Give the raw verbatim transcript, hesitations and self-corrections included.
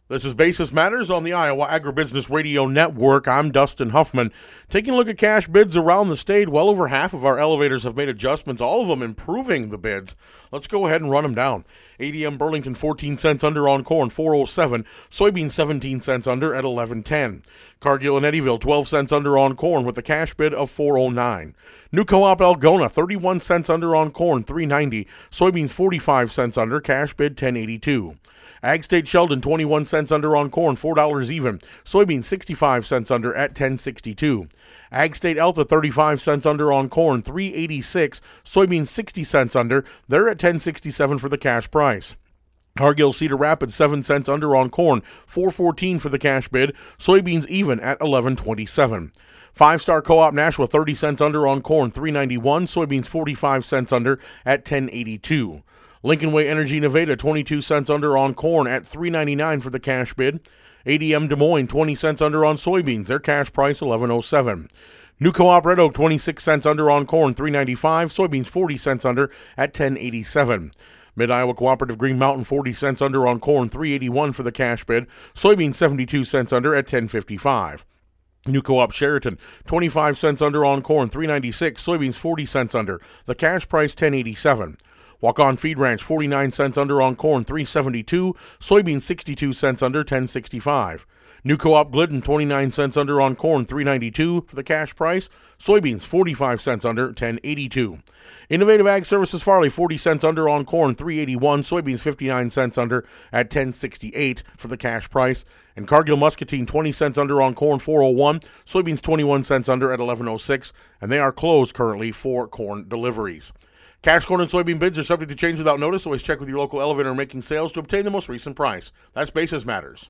This is Basis Matters on the Iowa Agribusiness Radio Network. I'm Dustin Huffman. Taking a look at cash bids around the state, well over half of our elevators have made adjustments, all of them improving the bids. Let's go ahead and run them down. A D M Burlington fourteen cents under on corn, four oh seven. Soybeans seventeen cents under at eleven ten. Cargill and Eddyville twelve cents under on corn with a cash bid of four oh nine. New Co-op Algona thirty-one cents under on corn, three ninety. Soybeans forty-five cents under, cash bid ten eighty-two. Ag State Sheldon twenty-one cents under on corn, four dollars even. Soybeans sixty-five cents under at ten sixty-two. Ag State Alta thirty-five cents under on corn, three eighty-six. Soybeans sixty cents under. They're at ten sixty-seven for the cash price. Cargill Cedar Rapids seven cents under on corn, four fourteen for the cash bid. Soybeans even at eleven twenty-seven. Five Star Co-op Nashua thirty cents under on corn, three ninety-one. Soybeans forty-five cents under at ten eighty-two. Lincoln Way Energy Nevada twenty-two cents under on corn at three ninety-nine for the cash bid. A D M Des Moines twenty cents under on soybeans, their cash price eleven oh seven. New Co-op Red Oak twenty-six cents under on corn, three ninety-five. Soybeans forty cents under at ten eighty-seven. Mid-Iowa Cooperative Green Mountain forty cents under on corn, three eighty-one for the cash bid. Soybeans seventy-two cents under at ten fifty-five. New Co-op Sheraton twenty-five cents under on corn, three ninety-six. Soybeans forty cents under, the cash price ten eighty-seven. Walk-On Feed Ranch forty-nine cents under on corn, three seventy-two. Soybeans sixty-two cents under, ten sixty-five. New Co-op Glidden twenty-nine cents under on corn, three ninety-two for the cash price. Soybeans forty-five cents under, ten eighty-two. Innovative Ag Services Farley forty cents under on corn, three eighty-one. Soybeans fifty-nine cents under at ten sixty-eight for the cash price. And Cargill Muscatine twenty cents under on corn, four oh one. Soybeans twenty-one cents under at eleven oh six. And they are closed currently for corn deliveries. Cash corn and soybean bids are subject to change without notice. Always check with your local elevator making sales to obtain the most recent price. That's Basis Matters.